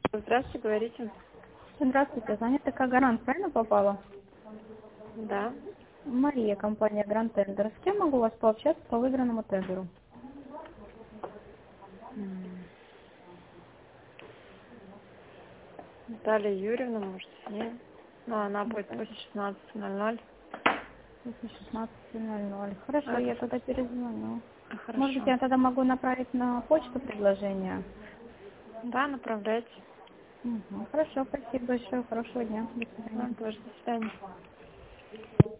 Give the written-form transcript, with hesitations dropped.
Здравствуйте, говорите. Здравствуйте, звонит ТК «Гарант», правильно попала? Да. Мария, компания «Гранд Тендер». С кем могу вас пообщаться по выигранному тендеру? Наталья Юрьевна, может, с ней. Ну, она будет после 16:00. После 16:00. Хорошо, Это я тогда перезвоню. Может быть, хорошо. я тогда могу направить на почту предложение? Да, направляйте. Хорошо, спасибо большое, хорошего дня, до свидания. Вам тоже. До свидания.